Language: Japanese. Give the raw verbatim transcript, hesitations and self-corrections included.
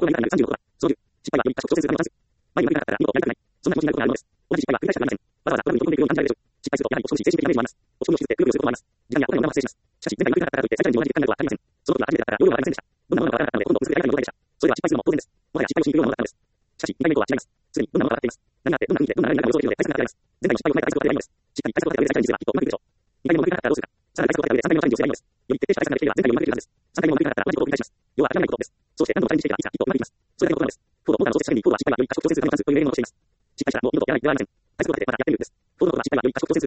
がにかいさんじゅうのことは、そういう、失敗はより賢く挑戦するためのチャンス。前に負けなかったら二度とやりたくない。そんな気持ちになることがあるのです。同じ失敗は繰り返しはなりません。わざわざうまく取り組んでいるように感じられるでしょう。失敗するとやはり落ち込むし、精神的なダメージもあります。落ち込みを引きずってぐるぐるすることもあります。時間やお金の無駄も発生します。しかし、前回が良くなかったからといって最初に同じ結果になるとは限りません。その時は初めてだったから要領がわかりませんでした。どんなものかわからなかったので今度薄くやりたいのでした。それは失敗するのも当然です。もはや失敗をしに行くようなものだったのです。しかし、にかいめとは違います。すでにどんなものか分かっています。何があって、どんな運気で、どんな流れになるかを予想できるので対策が立てられます。前回の失敗を踏まえた対策を立てればいいのです。しっかり対策を立てる上で最初の人生はきっとうまくいくでしょう。にかいめもうまくいかなかったらどうするか。さらに対策を立てる上でさんかいめのチャレンジをすればいいのです。より徹底した対策ができれば前回よりうまくいくはずです。さんかいめもうまくいくはずです。さんかいめもうまくいくはずです。要は諦めないことです。そうして何度もチャレンジしていけばいつかいつかきっとうまくいきます。そうして何度もチャレンジしていけばいつかきっとうまくいきます。それだけのことなんです。フォード・モーガンの創設者ににフォードは失敗がより賢く挑戦するためのチャンスという英語のことをしています。失敗したらもう二度とやらないということを宣言しています。失敗したらもう二度とやらないということを宣言しています。それがこのことなんです。フォード・モーガンは失敗がより賢く挑戦するためのチャンスという英語のことをしています。